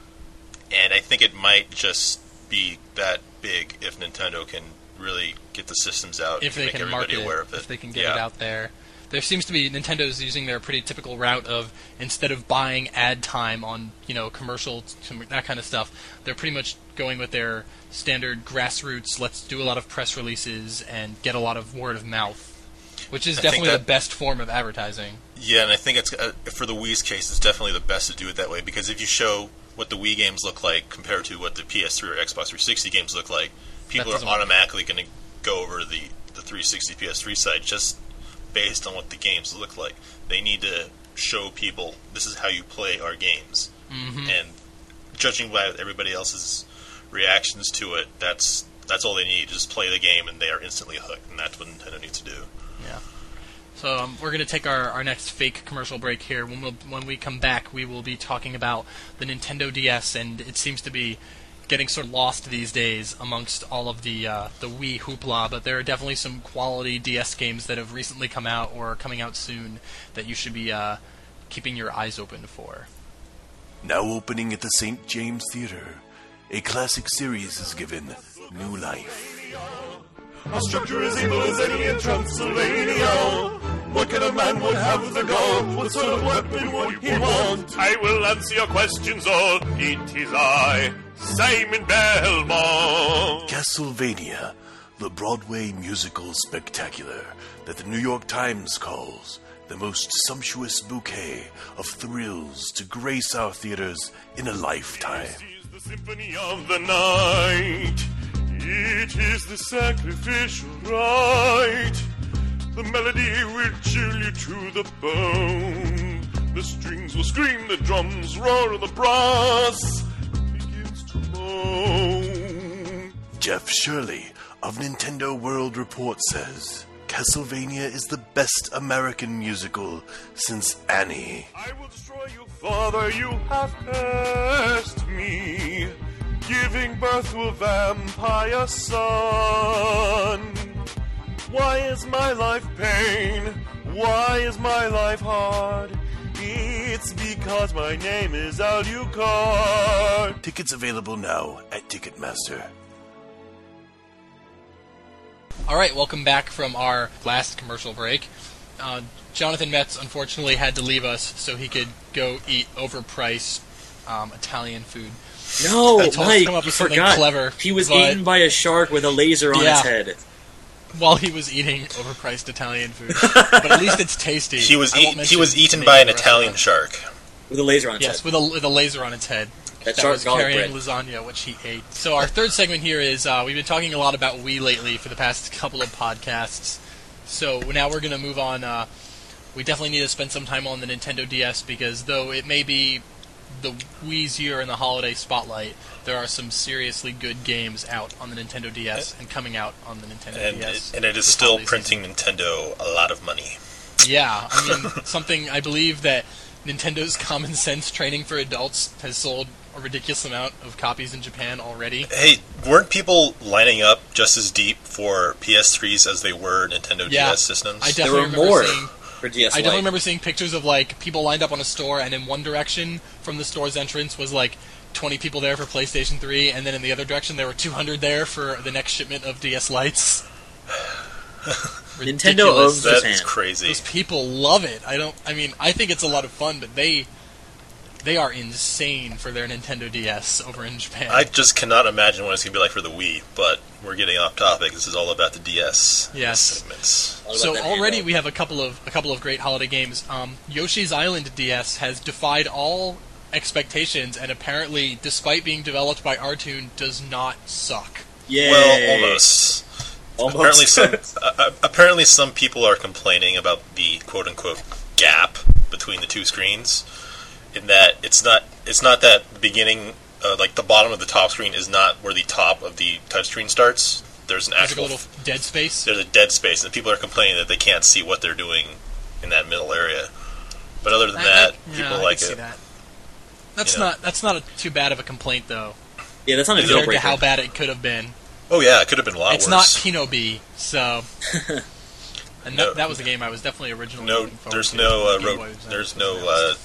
And I think it might just be that big if Nintendo can really get the systems out if and they make can everybody market aware of it. If they can get it out there. There seems to be Nintendo's using their pretty typical route of, instead of buying ad time on commercials, that kind of stuff, they're pretty much going with their standard grassroots, let's do a lot of press releases and get a lot of word of mouth, which is definitely the best form of advertising. Yeah, and I think it's for the Wii's case, it's definitely the best to do it that way, because if you show what the Wii games look like compared to what the PS3 or Xbox 360 games look like, people are automatically going to go over to the 360 PS3 side just based on what the games look like. They need to show people, this is how you play our games. Mm-hmm. And judging by everybody else's reactions to it, that's all they need. Just play the game and they are instantly hooked, and that's what Nintendo needs to do. Yeah. So we're going to take our next fake commercial break here. When we come back, we will be talking about the Nintendo DS, and it seems to be getting sort of lost these days amongst all of the Wii hoopla, but there are definitely some quality DS games that have recently come out or are coming out soon that you should be keeping your eyes open for. Now opening at the St. James Theatre, a classic series is given new life. Our structure is able as any in Transylvania. What kind of man would have the gold? What sort of weapon would he want? I will answer your questions all. It is I, Simon Belmont. Castlevania, the Broadway musical spectacular that the New York Times calls the most sumptuous bouquet of thrills to grace our theaters in a lifetime. It is the symphony of the night. It is the sacrificial rite. The melody will chill you to the bone. The strings will scream, the drums roar, and the brass begins to moan. Jeff Shirley of Nintendo World Report says, Castlevania is the best American musical since Annie. I will destroy you, Father, you have cursed me, giving birth to a vampire son. Why is my life pain? Why is my life hard? It's because my name is Alucard. Tickets available now at Ticketmaster. All right, welcome back from our last commercial break. Jonathan Metz unfortunately had to leave us so he could go eat overpriced Italian food. No, Mike, come up you with something forgot. Clever, He was eaten by a shark with a laser on his head. While he was eating overpriced Italian food, but at least it's tasty. He was eaten by an Italian shark with a laser on its head. Yes, with a laser on its head. That was carrying bread. lasagna, which he ate. So our third segment here is we've been talking a lot about Wii lately for the past couple of podcasts. So now we're going to move on. We definitely need to spend some time on the Nintendo DS because though it may be the Wii's year in the holiday spotlight, there are some seriously good games out on the Nintendo DS and coming out on the Nintendo DS. And it is still printing Nintendo a lot of money. Yeah, I mean, something I believe that Nintendo's Common Sense Training for Adults has sold a ridiculous amount of copies in Japan already. Hey, weren't people lining up just as deep for PS3s as they were Nintendo DS systems? I definitely remember remember seeing pictures of like people lined up on a store, and in one direction from the store's entrance was like 20 people there for PlayStation 3, and then in the other direction there were 200 there for the next shipment of DS Lites. Nintendo owns that Japan. is crazy. Those people love it. I think it's a lot of fun, but they They are insane for their Nintendo DS over in Japan. I just cannot imagine what it's going to be like for the Wii, but we're getting off topic. This is all about the DS Yes. segments. All about So that already handheld. we have a couple of great holiday games. Yoshi's Island DS has defied all expectations, and apparently, despite being developed by Artoon, does not suck. Yay. Well, almost. Almost. Apparently some people are complaining about the quote-unquote gap between the two screens, in that it's not that the beginning, like the bottom of the top screen is not where the top of the touchscreen starts. There's an There's like actual a little dead space. there's a dead space, and people are complaining that they can't see what they're doing in that middle area. But other than that, people I like can see it. that. That's You know. not too bad of a complaint though, Yeah, that's not a deal compared to how breaker. bad it could have been. Oh yeah, it could have been a lot It's worse. not Kinobi, so. And No. that was a game I was definitely originally No, looking forward there's to. no when Game Boy was out. there's no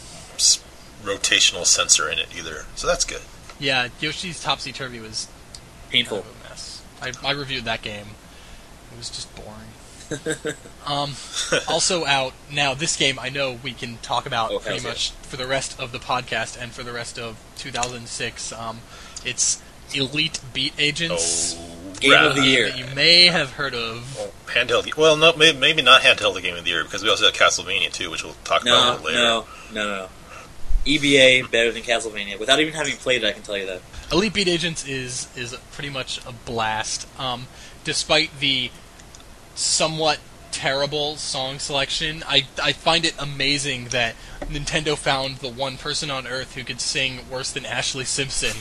rotational sensor in it either, so that's good. Yeah, Yoshi's Topsy Turvy was kind Painful. of a mess. I reviewed that game. It was just boring. Also out now. This game I know we can talk about Oh, pretty hells yeah. much for the rest of the podcast and for the rest of 2006. It's Elite Beat Agents. Game of the year. That you may have heard of. Well, handheld. Well, no, maybe not handheld the game of the year, because we also have Castlevania too, which we'll talk about a No, little later. no. EBA better than Castlevania. Without even having played it, I can tell you that. Elite Beat Agents is pretty much a blast. Despite the somewhat terrible song selection, I find it amazing that Nintendo found the one person on Earth who could sing worse than Ashley Simpson.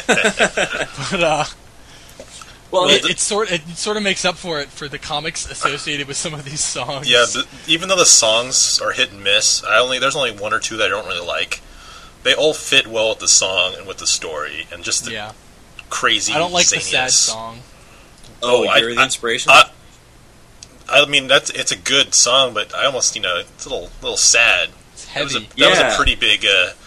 But Well, it sort of makes up for it for the comics associated with some of these songs. Yeah, even though the songs are hit and miss, there's only one or two that I don't really like. They all fit well with the song and with the story, and just the Yeah. crazy. I don't like the sad zaniness. song. you're the inspiration? I mean, it's a good song, but I almost, it's a little sad. It's That was heavy. that was Yeah. a pretty big,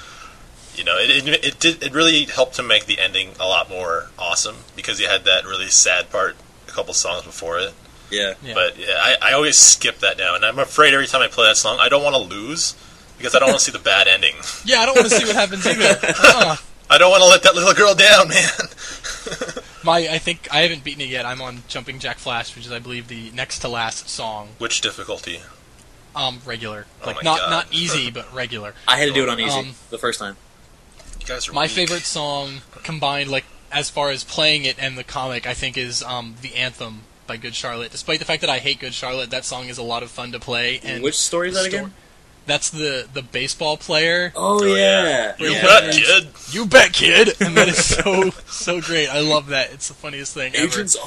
it really helped to make the ending a lot more awesome, because you had that really sad part a couple songs before it. Yeah. Yeah. But yeah, I always skip that now, and I'm afraid every time I play that song, I don't want to lose, because I don't want to see the bad ending. Yeah, I don't want to see what happens either. I don't want to let that little girl down, man. I think I haven't beaten it yet. I'm on Jumping Jack Flash, which is, I believe, the next to last song. Which difficulty? Regular, Oh like my not God. not easy, but regular. I had to do it on easy Um, the first time. You guys are My weak. favorite song combined, like as far as playing it and the comic, I think is the Anthem by Good Charlotte. Despite the fact that I hate Good Charlotte, that song is a lot of fun to play. And Which story is that again? That's the baseball player. Oh, yeah. yeah. You Yeah. bet, kid. You bet, kid! And that is so great. I love that. It's the funniest thing Agents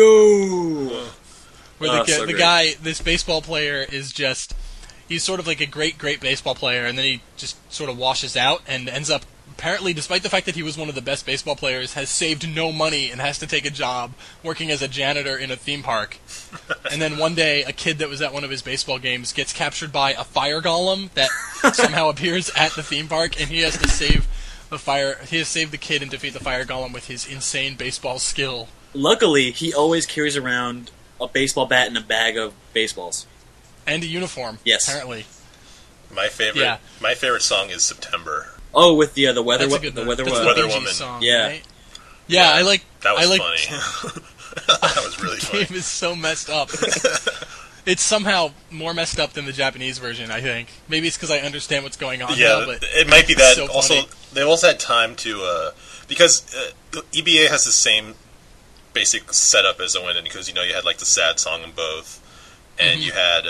Argo! Where Oh, the so the great. guy, this baseball player, is just he's sort of like a great baseball player, and then he just sort of washes out and ends up, apparently, despite the fact that he was one of the best baseball players, has saved no money and has to take a job working as a janitor in a theme park. And then one day, a kid that was at one of his baseball games gets captured by a fire golem that somehow appears at the theme park, and he has to save the fire. He has to save the kid and defeat the fire golem with his insane baseball skill. Luckily, he always carries around a baseball bat and a bag of baseballs. And a uniform. Yes. Apparently. My favorite. Yeah. My favorite song is September. Oh, with the weather, That's a good the one. weather, That's the Weather Bee Gees Woman. song, Yeah. right? Yeah, I like. That was I like, funny. That was really The funny. game is so messed up. It's somehow more messed up than the Japanese version, I think. Maybe it's because I understand what's going on Yeah, now, but it might be that. so Also, funny. they also had time to because EBA has the same basic setup as Owen, because you had like the sad song in both, and you had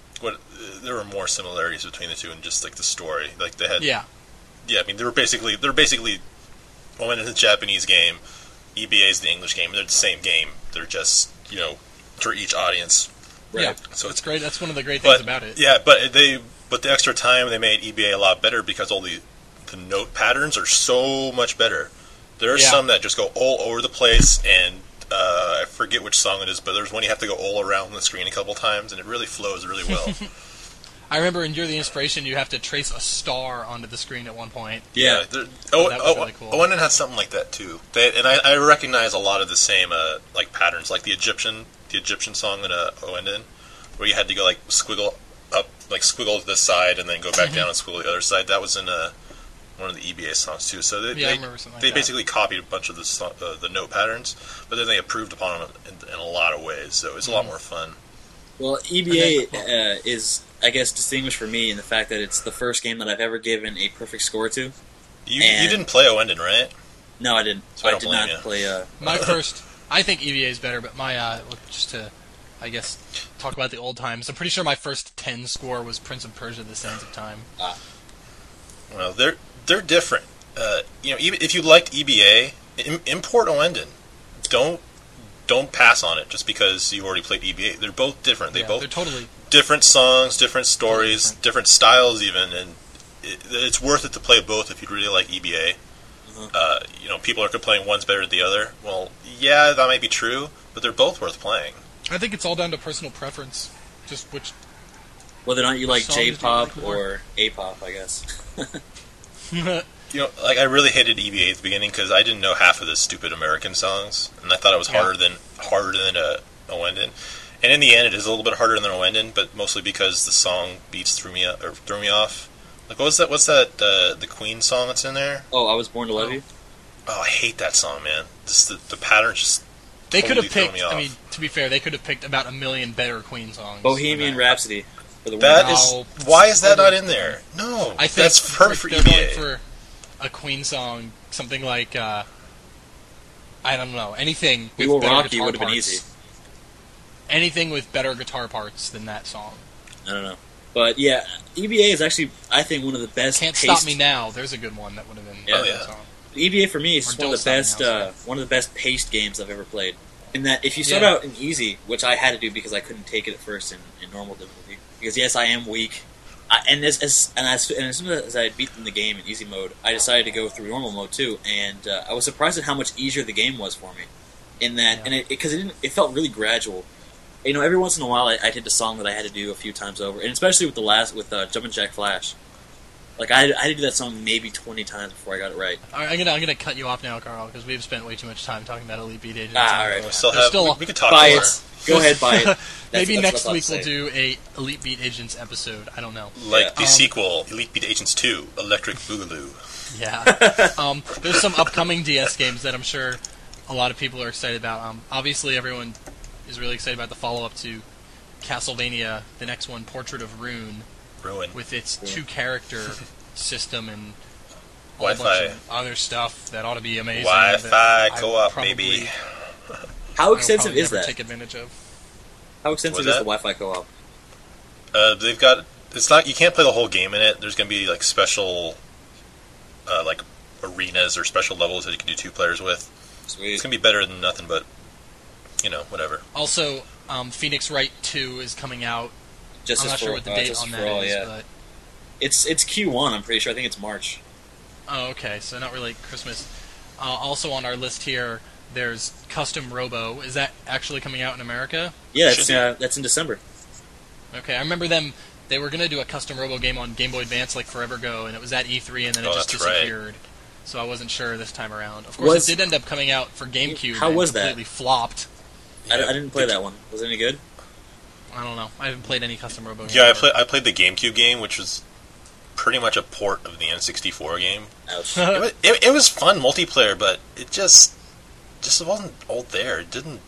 there were more similarities between the two, and just like the story. Like they had, yeah. I mean, they're basically Owen is the Japanese game, EBA is the English game. They're the same game. They're just for each audience. Right. Yeah, So it's great. That's one of the great things about it. Yeah, but the extra time they made EBA a lot better, because all the note patterns are so much better. There are Yeah. some that just go all over the place, and I forget which song it is, but there's one you have to go all around the screen a couple times, and it really flows really well. I remember in You're the Inspiration, you have to trace a star onto the screen at one point. Yeah. there- that was really cool. Owen had something like that too. I recognize a lot of the same like patterns, like the Egyptian song in Owen, where you had to go like squiggle up, like squiggle to this side, and then go back down and squiggle to the other side. That was in one of the EBA songs too. So they, Yeah, I they, remember something like they that. basically copied a bunch of the note patterns, but then they improved upon them in a lot of ways. So it's a lot more fun. Well, EBA is, I guess, distinguished for me in the fact that it's the first game that I've ever given a perfect score to. You And- didn't play Oendon, right? No, I didn't. So I don't did blame not you. play. My first, I think EVA is better, but my just to, I guess, talk about the old times. I'm pretty sure my first 10 score was Prince of Persia: The Sands of Time. Well, they're different. Even if you liked EBA, import Oendon. Don't pass on it just because you already played EBA. They're both different. They're totally. different songs, different stories, Different. different styles even, and it's worth it to play both if you really like EBA. People are complaining one's better than the other. Well, yeah, that might be true, but they're both worth playing. I think it's all down to personal preference. Just which. Whether or not you like Songs do you J-pop like more? or A-pop, I guess. I really hated EBA at the beginning because I didn't know half of the stupid American songs, and I thought it was harder than Oendon. And in the end, it is a little bit harder than Oendon, but mostly because the song beats threw me off. Like, what's that? The Queen song that's in there? Oh, I Was Born to Love You? Oh, I hate that song, man. The pattern just They could totally have throw picked. me off. I mean, to be fair, they could have picked about a million better Queen songs. Bohemian than that. Rhapsody. For the That women. is No. why is that not in there? No, I think that's perfect for they're going EBA. for a Queen song, something like I don't know, anything. We with Will better Rock You guitar would have been parts. easy. Anything with better guitar parts than that song. I don't know. But yeah, EBA is actually, I think, one of the best Can't paced... Stop Me Now. There's a good one that would have been. Yeah. Oh, that yeah. song. EBA for me is Or just one Don't of the Stop Me best, Now, one of the best paced games I've ever played. In that, if you start Yeah. out in easy, which I had to do because I couldn't take it at first in normal difficulty, because yes, I am weak. As soon as I had beaten the game in easy mode, I decided to go through normal mode too, and I was surprised at how much easier the game was for me. In that, Yeah. and because it felt really gradual. Every once in a while, I did the song that I had to do a few times over, and especially with Jumpin' Jack Flash. Like I had to do that song maybe 20 times before I got it right. All right, I'm gonna cut you off now, Carl, because we've spent way too much time talking about Elite Beat Agents. All right. We still There's have. still- We could talk Buy more. it. Go ahead, buy it. Maybe That's next what I week thought we'll to do a Elite Beat Agents episode. I don't know. Like Yeah. the sequel, Elite Beat Agents 2, Electric Boogaloo. Yeah. There's some upcoming DS games that I'm sure a lot of people are excited about. Obviously, everyone is really excited about the follow-up to Castlevania, the next one, Portrait of Rune, Ruin. with its two-character system and a whole Wi-Fi. bunch of other stuff that ought to be amazing. Wi-Fi that I co-op, probably- baby. How I will extensive probably is never that? Take advantage of. How extensive What's is the that? Wi-Fi co-op? They've got. It's not. You can't play the whole game in it. There's going to be like special, like arenas or special levels that you can do two players with. Sweet. It's going to be better than nothing, but whatever. Also, Phoenix Wright 2 is coming out. Just I'm as not for, sure what the date just on for that all, is, yeah. but It's Q1. I'm pretty sure. I think it's March. oh, okay, so not really Christmas. Also on our list here, there's Custom Robo. Is that actually coming out in America? Yeah, Should that's in December. Okay, I remember them. They were going to do a Custom Robo game on Game Boy Advance like forever ago, and it was at E3, and then it Oh, just that's right. disappeared. So I wasn't sure this time around. Of course, it did end up coming out for GameCube. How and was that? Completely flopped. I didn't play that one. Was it any good? I don't know. I haven't played any Custom Robo. Yeah, games. I played the GameCube game, which was pretty much a port of the N64 game. Ouch. It was fun multiplayer, but it just wasn't all there.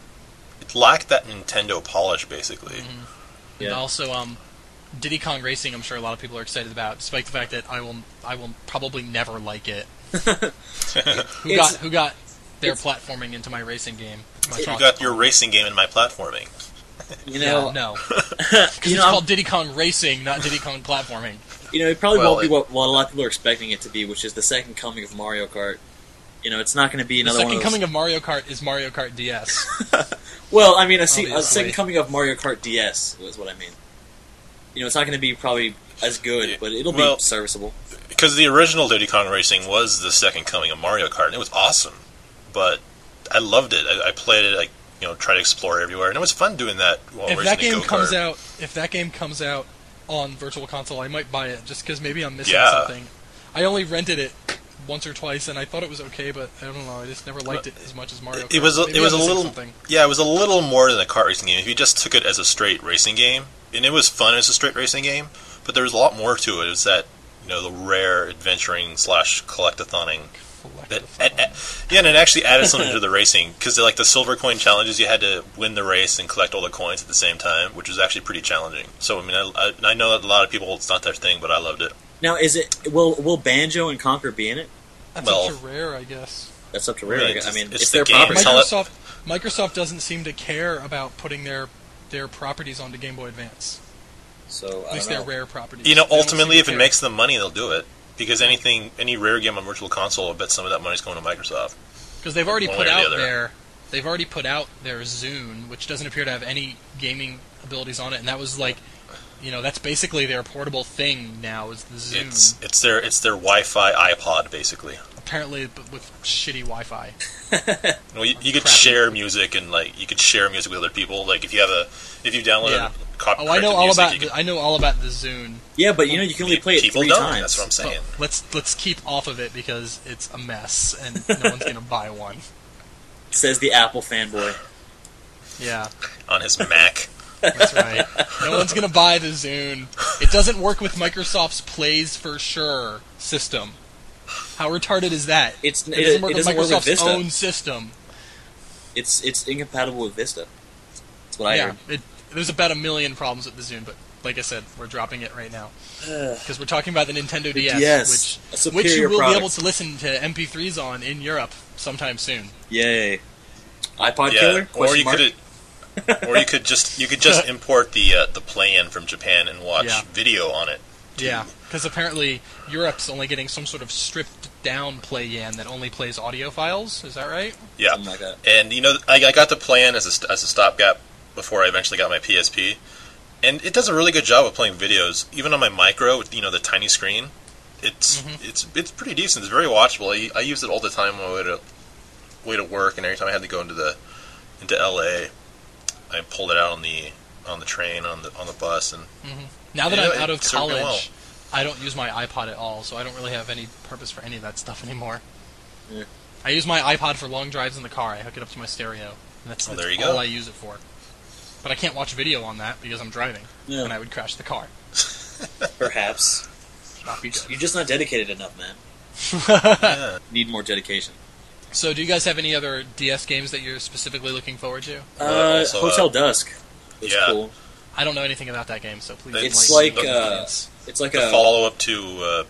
It lacked that Nintendo polish, basically. And Yeah. also, Diddy Kong Racing, I'm sure a lot of people are excited about, despite the fact that I will probably never like it. Who got their platforming into my racing game? My You thoughts got your on- racing game in my platforming. You Yeah, know, no, you because it's know, called Diddy Kong Racing, not Diddy Kong Platforming. it probably Well, won't be what a lot of people are expecting it to be, which is the second coming of Mario Kart. It's not going to be The another second one of those. coming of Mario Kart is Mario Kart DS. Well, I mean, a Obviously. second coming of Mario Kart DS was what I mean. It's not going to be probably as good, but it'll Well- be serviceable. Because the original Diddy Kong Racing was the second coming of Mario Kart, and it was awesome. But I loved it. I played it. I tried to explore everywhere, and it was fun doing that while If racing that a game go-kart. if that game comes out on Virtual Console, I might buy it just because maybe I'm missing Yeah. something. I only rented it once or twice, and I thought it was okay, but I don't know. I just never liked it as much as Mario Kart. It was Maybe it was a I'm missing little something. yeah, it was a little more than a kart racing game. If you just took it as a straight racing game, and it was fun as a straight racing game, but there was a lot more to it. It was that the rare adventuring / collectathoning. Yeah, and it actually added something to the racing, because like the silver coin challenges, you had to win the race and collect all the coins at the same time, which was actually pretty challenging. So I mean, I know that a lot of people, it's not their thing, but I loved it. Now, will Banjo and Conker be in it? That's up to Rare, I guess. That's up to Rare. Really, I mean, it's it's the their game. property. Microsoft doesn't seem to care about putting their properties onto Game Boy Advance. So at least their Rare properties. Ultimately, if it makes them money, they'll do it. Because any Rare game on Virtual Console, I bet some of that money's going to Microsoft. Because they've already put out their Zune, which doesn't appear to have any gaming abilities on it, and that was like, that's basically their portable thing now, is the Zune. It's their Wi-Fi iPod, basically. Apparently, but with shitty Wi-Fi. You could share music, and you could share music with other people. Like if you download I know all about the Zune. Yeah, but you can only play it 3 times. That's what I'm saying. But let's keep off of it because it's a mess, and no one's gonna buy one. Says the Apple fanboy. Yeah. On his Mac. That's right. No one's gonna buy the Zune. It doesn't work with Microsoft's Plays for Sure system. How retarded is that? It doesn't work with work with Microsoft's Vista. own system. It's incompatible with Vista. That's what I heard. There's about a million problems with the Zune, but like I said, we're dropping it right now because we're talking about the Nintendo DS, which you will be able to listen to MP3s on in Europe sometime soon. Yay! iPod killer? Or you could just import the play-in from Japan and watch video on it. Yeah, because apparently Europe's only getting some sort of stripped-down play-in that only plays audio files. Is that right? Yeah, something like that. And I got the play-in as a stopgap before I eventually got my PSP, and it does a really good job of playing videos, even on my micro with the tiny screen. It's pretty decent. It's very watchable. I use it all the time on my way to work, and every time I had to go into LA, I pulled it out on the train, on the bus, and now that I'm out of served me college, well. I don't use my iPod at all, so I don't really have any purpose for any of that stuff anymore. Yeah. I use my iPod for long drives in the car. I hook it up to my stereo, and that's there you all go. I use it for. But I can't watch video on that because I'm driving, and I would crash the car. Perhaps. Not be good. You're just not dedicated enough, man. Yeah. Need more dedication. So, do you guys have any other DS games that you're specifically looking forward to? Hotel Dusk. It's cool. I don't know anything about that game, so please. It's enlighten like me. it's like the a follow-up to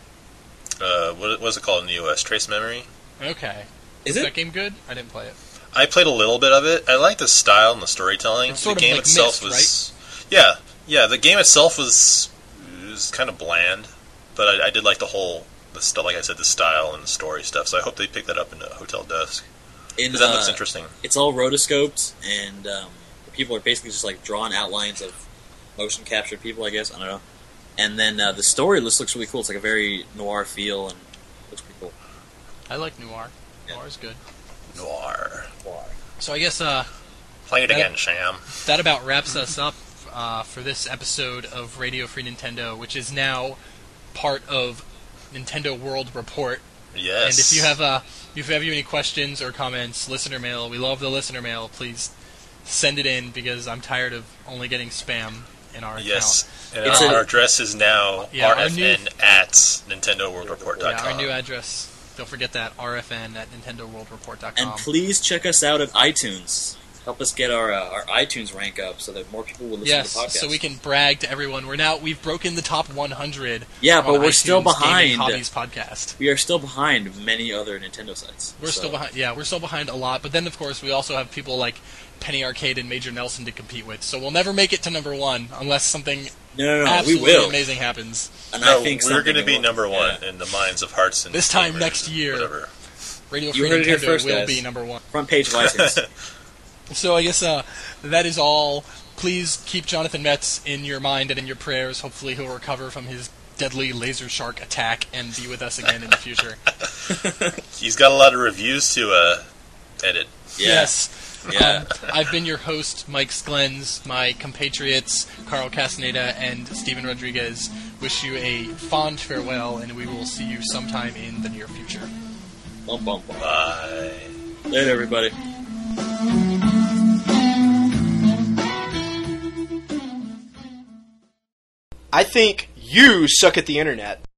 what is it called in the US? Trace Memory. Okay. Is that it? game good? I didn't play it. I played a little bit of it. I like the style and the storytelling. It's sort the of game like itself Myst, was, yeah. The game itself was kind of bland, but I did like like I said, the style and the story stuff. So I hope they pick that up in Hotel Dusk. Because that looks interesting. It's all rotoscoped, and the people are basically just like drawn outlines of motion captured people, I guess. I don't know. And then the story looks really cool. It's like a very noir feel, and looks pretty cool. I like Noir. Yeah. Noir is good. Noir. So I guess Play it again, Sham. that about wraps us up for this episode of Radio Free Nintendo, which is now part of Nintendo World Report. Yes. And if you have any questions or comments, listener mail, we love the listener mail. Please send it in because I'm tired of only getting spam in our Yes. account. And our address is now our RFN at NintendoWorldReport.com. Yeah, our new address. Don't forget that, RFN at NintendoWorldReport.com. And please check us out at iTunes. Help us get our iTunes rank up so that more people will listen to the podcast. So we can brag to everyone. We've broken the top 100. Yeah, but on we're iTunes still Gaming behind. Hobbies podcast. We are still behind many other Nintendo sites. We're still behind. Yeah, we're still behind a lot. But then, of course, we also have people like Penny Arcade and Major Nelson to compete with. So we'll never make it to number 1 unless something No, absolutely we will. amazing happens. And No, I think we're going to be will. number 1 in the minds of hearts and This time gamers next and year. Whatever. Radio You Free heard it here Nintendo first, will guys. be number 1. Front page of iTunes. So I guess that is all. Please keep Jonathan Metz in your mind and in your prayers. Hopefully he'll recover from his deadly laser shark attack and be with us again in the future. He's got a lot of reviews to edit. Yeah. Yes. Yeah. I've been your host, Mike Sklens. My compatriots, Carl Castaneda and Steven Rodriguez, wish you a fond farewell, and we will see you sometime in the near future. Bum, bum, bum. Bye. Later, everybody. I think you suck at the internet.